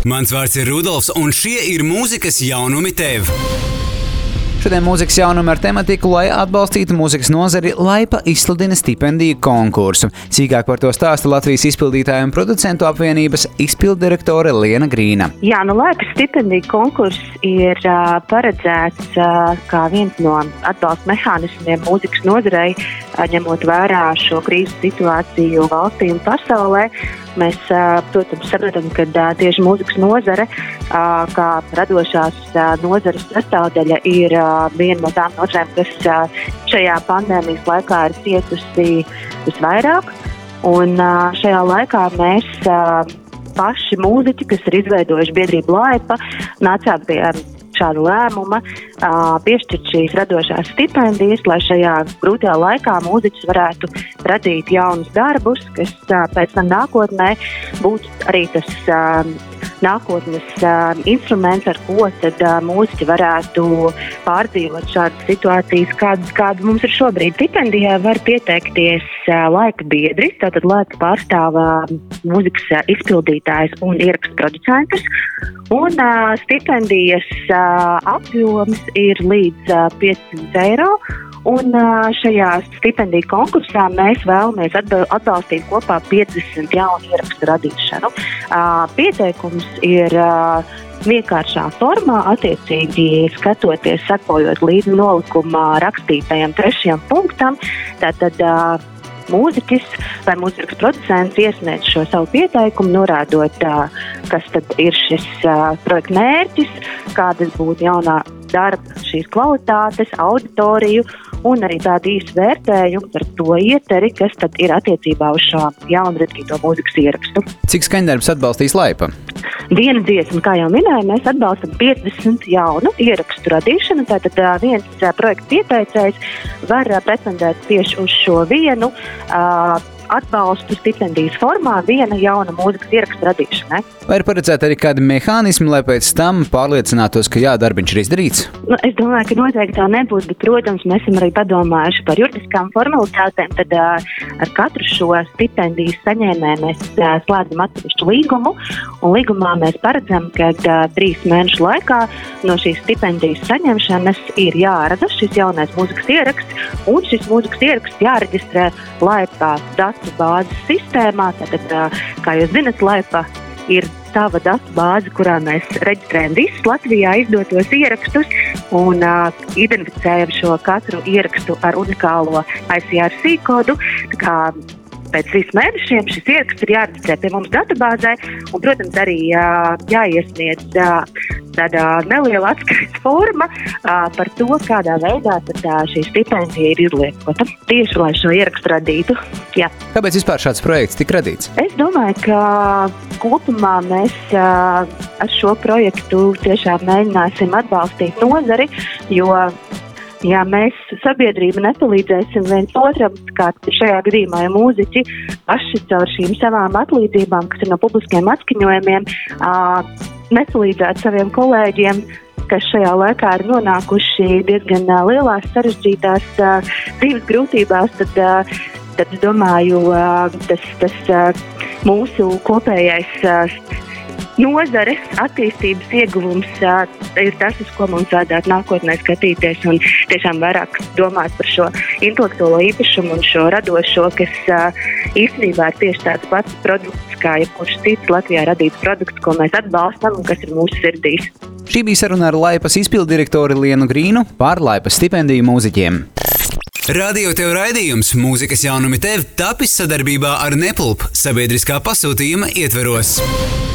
Mans vārds ir Rudolfs, un šie ir mūzikas jaunumi tev. Šodien mūzikas jaunumi ar tematiku, lai atbalstītu mūzikas nozari, Laipa izsludina stipendiju konkursu. Sīkāk par to stāsta Latvijas izpildītāju un producentu apvienības izpilddirektore Liena Grīna. Jā, Laipas stipendiju konkurss ir paredzēts kā viens no atbalsta mehānismiem mūzikas nozarei, ņemot vērā šo krīzes situāciju valstī un pasaulē. Mēs, protams, saprotam, ka tieši mūzikas nozare, kā radošās nozares sastāvdaļa, ir viena no tām nozarēm, kas šajā pandēmijas laikā ir cietusi visvairāk. Un šajā laikā mēs paši mūziķi, kas ir izveidojuši biedrību Laipa, nācām pie šāda lēmuma piešķirt šīs radošās stipendijas, lai šajā grūtajā laikā mūziķis varētu radīt jaunus darbus, kas pēc tam nākotnē būtu arī tas nākotnes instruments, ar ko tad mūziķi varētu pārdzīvot šādas situācijas, kāda mums ir šobrīd. Stipendijā var pieteikties Laipa biedri, tātad Laipa pārstāv mūzikas izpildītājs un ierakstu producentus, un stipendijas apjoms ir līdz 500 eiro. Un šajā stipendiju konkursā mēs vēlamies atbalstīt kopā 50 jaunu ierakstu radīšanu. Pieteikums ir vienkāršā formā, attiecīgi skatoties, sekojot līdz nolikuma rakstītajam 3. punktam. Tātad mūziķis vai mūzikas producents iesniedz šo savu pieteikumu, norādot, kas tad ir šis projekta mērķis, kādas būtu jaunā darba šīs kvalitātes, auditoriju un arī tādu īsu vērtējumu par to ieteri, kas tad ir attiecībā uz šo jaunu radīto mūzikas ierakstu. Cik skaņdarbs atbalstīs Laipa? Viena dziesma, kā jau minēju, mēs atbalstam 50 jaunu ierakstu radīšanu. Tātad viens projekta pieteicējs var pretendēt tieši uz šo vienu atbalstu stipendijas formā, viena jauna mūzikas ierakstu radīšanai. Vai ir paredzēti arī kādi mehānismi, lai pēc tam pārliecinātos, ka darbiņš ir izdarīts? Es domāju, ka noteikti tā nebūs, bet, protams, mēs esam arī padomājuši par juridiskām formalitātēm. Tad ar katru šo stipendijas saņēmēju mēs slēdzam atsevišķu līgumu, un līgumā mēs paredzam, ka 3 mēnešu laikā no šīs stipendijas saņemšanas ir jārada šis jaunais mūzikas ieraksts, un šis mūzikas ieraksts jāreģistrē Laipa datu bāzes sistēmā. Tātad, kā jūs zinat, Laipa ir sava datu bāze, kurā mēs reģistrējam visus Latvijā izdotos ierakstus un identificējam šo katru ierakstu ar unikālo ICRC kodu. Tā kā pēc 3 mēnešiem šis ieraksts ir jāreģistrē pie mums datubāzē un, protams, arī jāiesniedz tāda neliela atskaites forma par to, kādā veidā šī stipendija ir izlietota tieši, lai šo ierakstu radītu. Jā. Kāpēc vispār šāds projekts tika radīts? Es domāju, ka kopumā mēs ar šo projektu tiešām mēģināsim atbalstīt nozari, jo ja mēs sabiedrību nepalīdzēsim viens otram, kā šajā gadījumā mūziķi paši caur šīm savām atlīdzībām, kas ir no publiskiem atskaņojumiem, nepalīdzēt saviem kolēģiem, kas šajā laikā ir nonākuši diezgan lielās sarežģītās dzīves grūtībās, tad es domāju, tas mūsu kopējais nozares attīstības ieguvums ir tas, uz ko mums vajadzētu nākotnē skatīties un tiešām vairāk domāt par šo intelektuālo īpašumu un šo radošo, kas īstenībā ir tieši tāds pats produkts, kā jebkurš cits Latvijā radīts produkts, ko mēs atbalstam un kas ir mūsu sirdīs. Šī bija saruna ar Laipas izpilddirektori Lienu Grīnu par Laipas stipendiju mūziķiem. Radio tev raidījums Mūzikas jaunumi tev tapis sadarbībā ar Nepulp sabiedriskā pasūtījuma ietveros.